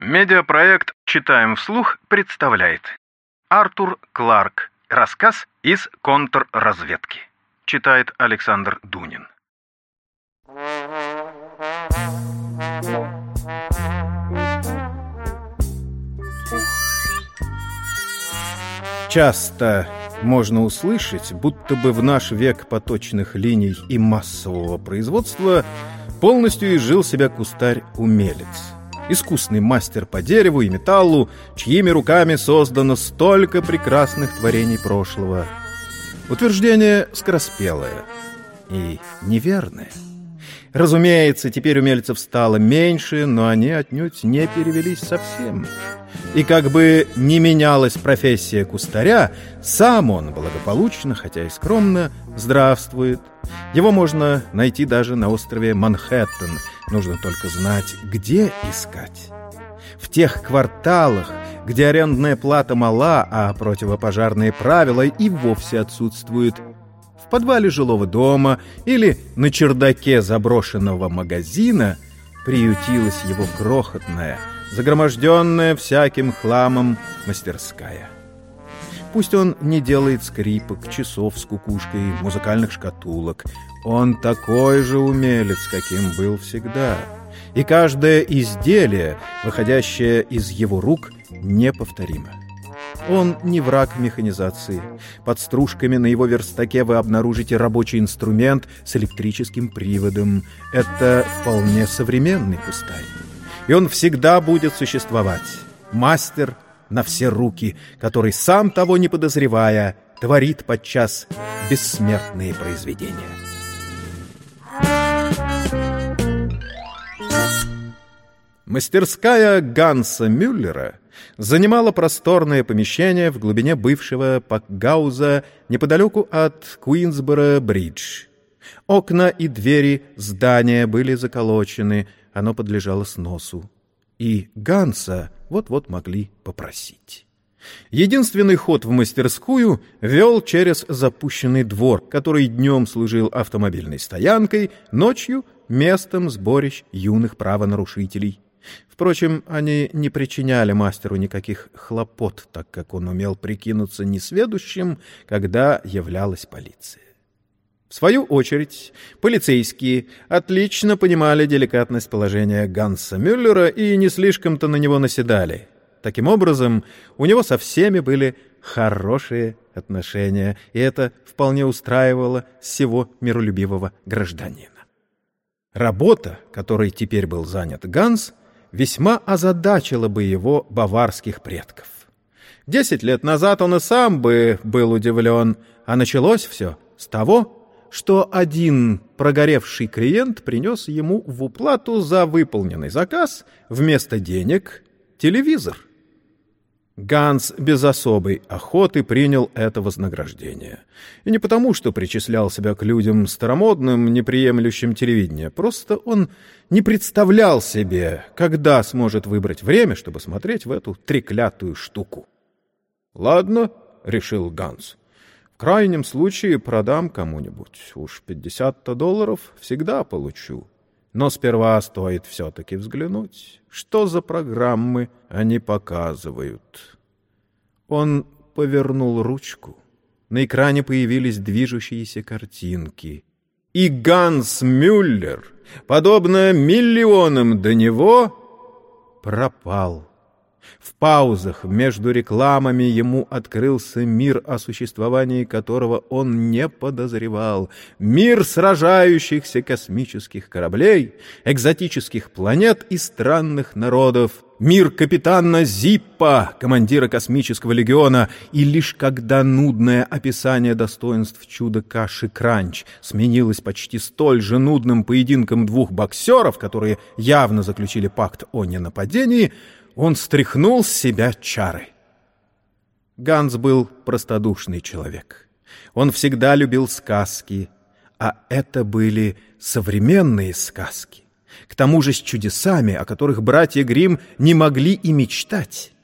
Медиапроект «Читаем вслух» представляет Артур Кларк. Рассказ из контрразведки. Читает Александр Дунин. Часто можно услышать, будто бы в наш век поточных линий и массового производства полностью изжил себя кустарь-умелец. Искусный мастер по дереву и металлу, чьими руками создано столько прекрасных творений прошлого. Утверждение скороспелое и неверное. Разумеется, теперь умельцев стало меньше, но они отнюдь не перевелись совсем. И как бы ни менялась профессия кустаря, сам он благополучно, хотя и скромно, здравствует. Его можно найти даже на острове Манхэттен. Нужно только знать, где искать. В тех кварталах, где арендная плата мала, а противопожарные правила и вовсе отсутствуют. В подвале жилого дома или на чердаке заброшенного магазина приютилась его крохотная, загроможденная всяким хламом мастерская. Пусть он не делает скрипок, часов с кукушкой, музыкальных шкатулок. Он такой же умелец, каким был всегда. И каждое изделие, выходящее из его рук, неповторимо. Он не враг механизации. Под стружками на его верстаке вы обнаружите рабочий инструмент с электрическим приводом. Это вполне современный кустарь. И он всегда будет существовать. Мастер на все руки, который, сам того не подозревая, творит подчас бессмертные произведения. Мастерская Ганса Мюллера занимала просторное помещение в глубине бывшего пакгауза неподалеку от Куинсборо-бридж. Окна и двери здания были заколочены, оно подлежало сносу. И Ганса вот-вот могли попросить. Единственный ход в мастерскую вел через запущенный двор, который днем служил автомобильной стоянкой, ночью — местом сборищ юных правонарушителей. Впрочем, они не причиняли мастеру никаких хлопот, так как он умел прикинуться несведущим, когда являлась полиция. В свою очередь, полицейские отлично понимали деликатность положения Ганса Мюллера и не слишком-то на него наседали. Таким образом, у него со всеми были хорошие отношения, и это вполне устраивало сего миролюбивого гражданина. Работа, которой теперь был занят Ганс, весьма озадачила бы его баварских предков. 10 лет назад он и сам бы был удивлен, а началось все с того, что один прогоревший клиент принес ему в уплату за выполненный заказ вместо денег телевизор. Ганс без особой охоты принял это вознаграждение. И не потому, что причислял себя к людям старомодным, неприемлющим телевидения, просто он не представлял себе, когда сможет выбрать время, чтобы смотреть в эту треклятую штуку. «Ладно», — решил Ганс, — «в крайнем случае продам кому-нибудь. Уж $50 всегда получу. Но сперва стоит все-таки взглянуть, что за программы они показывают». Он повернул ручку. На экране появились движущиеся картинки. И Ганс Мюллер, подобно миллионам до него, пропал. В паузах между рекламами ему открылся мир, о существовании которого он не подозревал. Мир сражающихся космических кораблей, экзотических планет и странных народов. Мир капитана Зиппа, командира космического легиона. И лишь когда нудное описание достоинств чуда-каши Кранч сменилось почти столь же нудным поединком двух боксеров, которые явно заключили пакт о ненападении, он стряхнул с себя чары. Ганс был простодушный человек. Он всегда любил сказки, а это были современные сказки. К тому же с чудесами, о которых братья Гримм не могли и мечтать.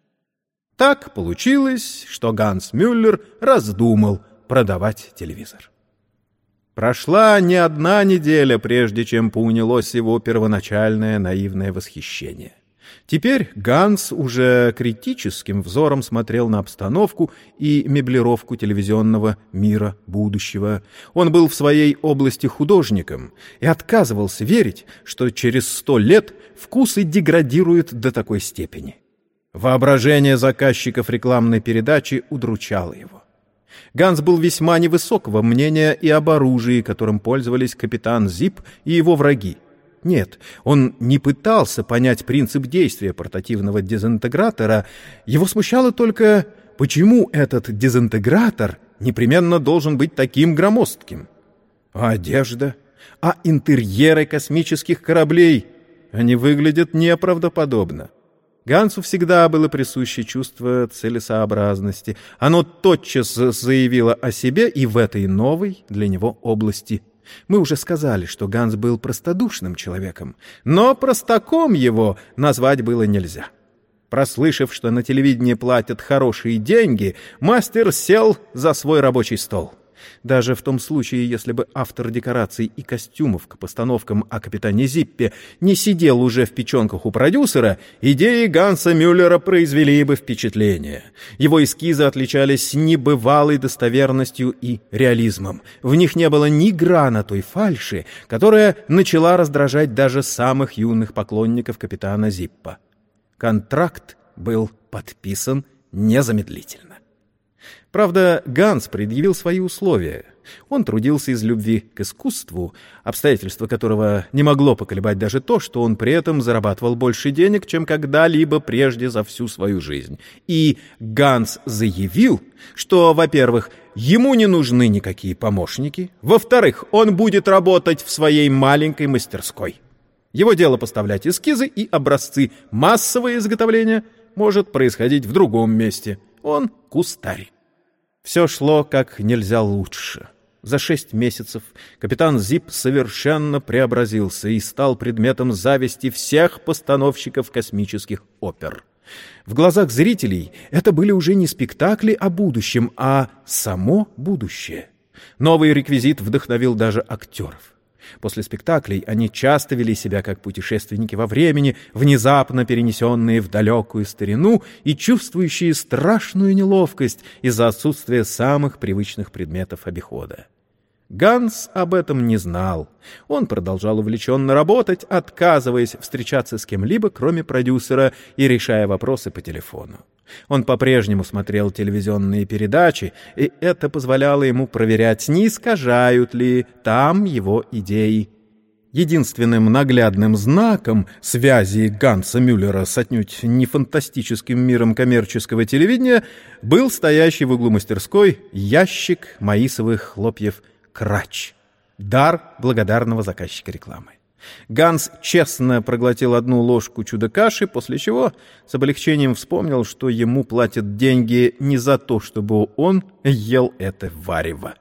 Так получилось, что Ганс Мюллер раздумал продавать телевизор. Прошла не одна неделя, прежде чем поунялось его первоначальное наивное восхищение. Теперь Ганс уже критическим взором смотрел на обстановку и меблировку телевизионного мира будущего. Он был в своей области художником и отказывался верить, что через 100 лет вкусы деградируют до такой степени. Воображение заказчиков рекламной передачи удручало его. Ганс был весьма невысокого мнения и об оружии, которым пользовались капитан Зипп и его враги. Нет, он не пытался понять принцип действия портативного дезинтегратора. Его смущало только, почему этот дезинтегратор непременно должен быть таким громоздким. А одежда? А интерьеры космических кораблей? Они выглядят неправдоподобно. Гансу всегда было присуще чувство целесообразности. Оно тотчас заявило о себе и в этой новой для него области. Мы уже сказали, что Ганс был простодушным человеком, но простаком его назвать было нельзя. Прослышав, что на телевидении платят хорошие деньги, мастер сел за свой рабочий стол. Даже в том случае, если бы автор декораций и костюмов к постановкам о капитане Зиппе не сидел уже в печенках у продюсера, идеи Ганса Мюллера произвели бы впечатление. Его эскизы отличались небывалой достоверностью и реализмом. В них не было ни грана той фальши, которая начала раздражать даже самых юных поклонников капитана Зиппа. Контракт был подписан незамедлительно. Правда, Ганс предъявил свои условия. Он трудился из любви к искусству, обстоятельства которого не могло поколебать даже то, что он при этом зарабатывал больше денег, чем когда-либо прежде за всю свою жизнь. И Ганс заявил, что, во-первых, ему не нужны никакие помощники, во-вторых, он будет работать в своей маленькой мастерской. Его дело поставлять эскизы и образцы. Массовое изготовление может происходить в другом месте. Он кустарь. Все шло как нельзя лучше. За 6 месяцев капитан Зипп совершенно преобразился и стал предметом зависти всех постановщиков космических опер. В глазах зрителей это были уже не спектакли о будущем, а само будущее. Новый реквизит вдохновил даже актеров. После спектаклей они часто вели себя как путешественники во времени, внезапно перенесенные в далекую старину и чувствующие страшную неловкость из-за отсутствия самых привычных предметов обихода. Ганс об этом не знал. Он продолжал увлеченно работать, отказываясь встречаться с кем-либо, кроме продюсера, и решая вопросы по телефону. Он по-прежнему смотрел телевизионные передачи, и это позволяло ему проверять, не искажают ли там его идеи. Единственным наглядным знаком связи Ганса Мюллера с отнюдь не фантастическим миром коммерческого телевидения был стоящий в углу мастерской ящик маисовых хлопьев «Крач» — дар благодарного заказчика рекламы. Ганс честно проглотил 1 ложку чудо-каши, после чего с облегчением вспомнил, что ему платят деньги не за то, чтобы он ел это варево.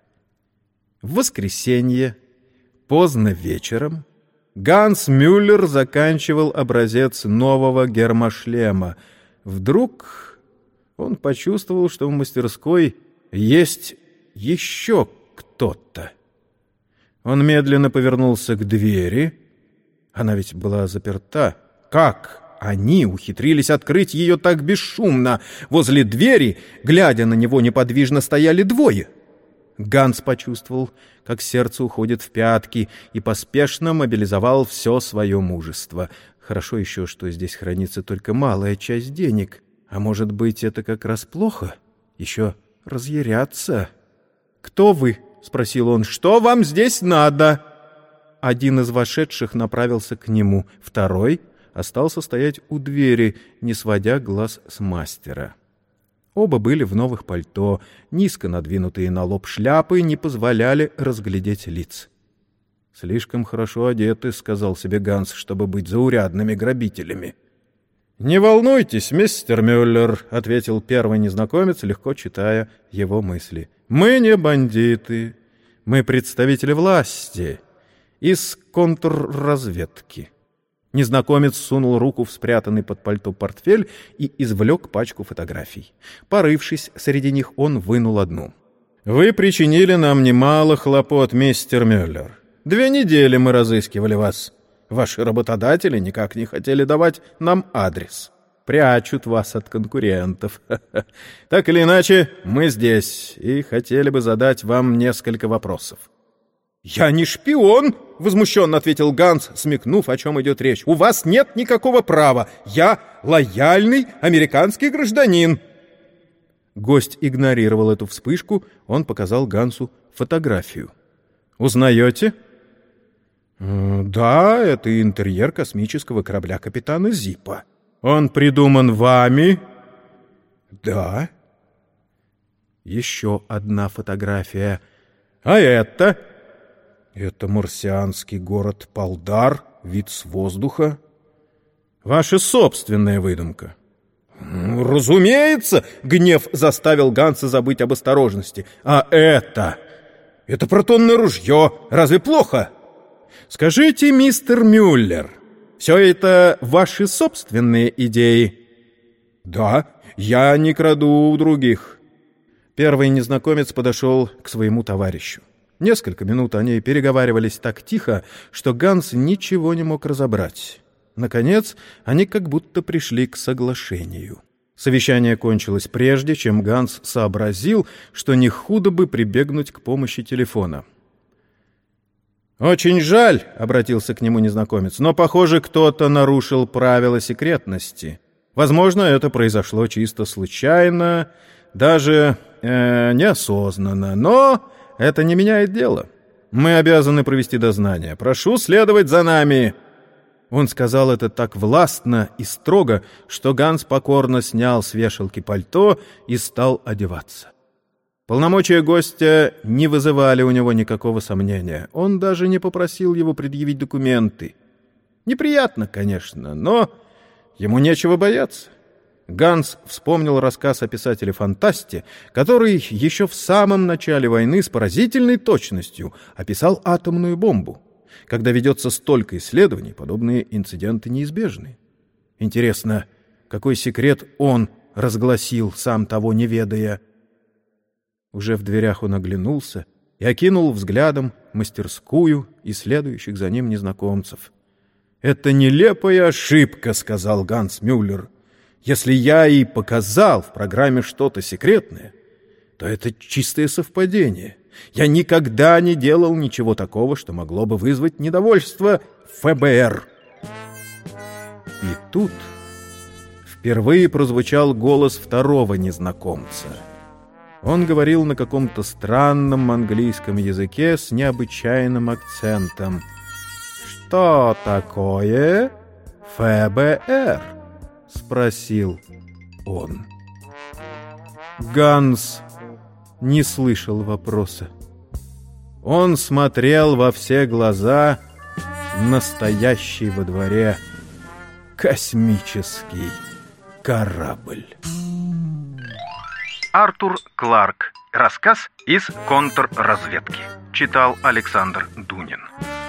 В воскресенье, поздно вечером, Ганс Мюллер заканчивал образец нового гермошлема. Вдруг он почувствовал, что в мастерской есть еще кто-то. Он медленно повернулся к двери. Она ведь была заперта. Как они ухитрились открыть ее так бесшумно? Возле двери, глядя на него, неподвижно стояли 2. Ганс почувствовал, как сердце уходит в пятки, и поспешно мобилизовал все свое мужество. Хорошо еще, что здесь хранится только малая часть денег. А может быть, это как раз плохо? Еще разъярятся. «Кто вы?» — спросил он. «Что вам здесь надо?» Один из вошедших направился к нему, второй остался стоять у двери, не сводя глаз с мастера. Оба были в новых пальто, низко надвинутые на лоб шляпы не позволяли разглядеть лиц. «Слишком хорошо одеты», — сказал себе Ганс, — «чтобы быть заурядными грабителями». «Не волнуйтесь, мистер Мюллер», — ответил первый незнакомец, легко читая его мысли. «Мы не бандиты. Мы представители власти из контрразведки». Незнакомец сунул руку в спрятанный под пальто портфель и извлек пачку фотографий. Порывшись среди них, он вынул одну. «Вы причинили нам немало хлопот, мистер Мюллер. 2 недели мы разыскивали вас. Ваши работодатели никак не хотели давать нам адрес. Прячут вас от конкурентов. Так или иначе, мы здесь и хотели бы задать вам несколько вопросов». «Я не шпион!» — возмущенно ответил Ганс, смекнув, о чем идет речь. «У вас нет никакого права. Я лояльный американский гражданин». Гость игнорировал эту вспышку. Он показал Гансу фотографию. «Узнаете?» «Да, это интерьер космического корабля капитана Зиппа. Он придуман вами?» «Да». Еще одна фотография. «А это?» «Это марсианский город Палдар, вид с воздуха». «Ваша собственная выдумка». «Разумеется!» — гнев заставил Ганса забыть об осторожности. «А это? Это протонное ружье. Разве плохо?» «Скажите, мистер Мюллер, все это ваши собственные идеи?» «Да, я не краду у других». Первый незнакомец подошел к своему товарищу. Несколько минут они переговаривались так тихо, что Ганс ничего не мог разобрать. Наконец, они как будто пришли к соглашению. Совещание кончилось прежде, чем Ганс сообразил, что не худо бы прибегнуть к помощи телефона. «Очень жаль», — обратился к нему незнакомец, «но, похоже, кто-то нарушил правила секретности. Возможно, это произошло чисто случайно, даже неосознанно, но это не меняет дело. Мы обязаны провести дознание. Прошу следовать за нами». Он сказал это так властно и строго, что Ганс покорно снял с вешалки пальто и стал одеваться. Полномочия гостя не вызывали у него никакого сомнения. Он даже не попросил его предъявить документы. Неприятно, конечно, но ему нечего бояться. Ганс вспомнил рассказ о писателе-фантасте, который еще в самом начале войны с поразительной точностью описал атомную бомбу. Когда ведется столько исследований, подобные инциденты неизбежны. Интересно, какой секрет он разгласил, сам того не ведая? Уже в дверях он оглянулся и окинул взглядом мастерскую и следующих за ним незнакомцев. «Это нелепая ошибка», — сказал Ганс Мюллер. «Если я и показал в программе что-то секретное, то это чистое совпадение. Я никогда не делал ничего такого, что могло бы вызвать недовольство ФБР». И тут впервые прозвучал голос второго незнакомца. Он говорил на каком-то странном английском языке с необычайным акцентом. «Что такое ФБР?» — спросил он. Ганс не слышал вопроса. Он смотрел во все глаза настоящий во дворе космический корабль. Артур Кларк. Рассказ из контрразведки. Читал Александр Дунин.